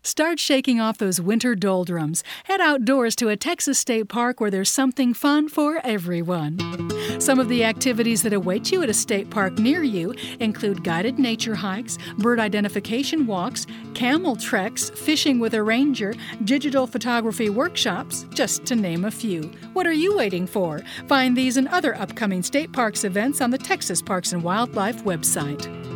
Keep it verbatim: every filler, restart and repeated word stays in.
Start shaking off those winter doldrums. Head outdoors to a Texas state park where there's something fun for everyone. Some of the activities that await you at a state park near you include guided nature hikes, bird identification walks, camel treks, fishing with a ranger, digital photography workshops, just to name a few. What are you waiting for? Find these and other upcoming state parks events on the Texas Parks and Wildlife website.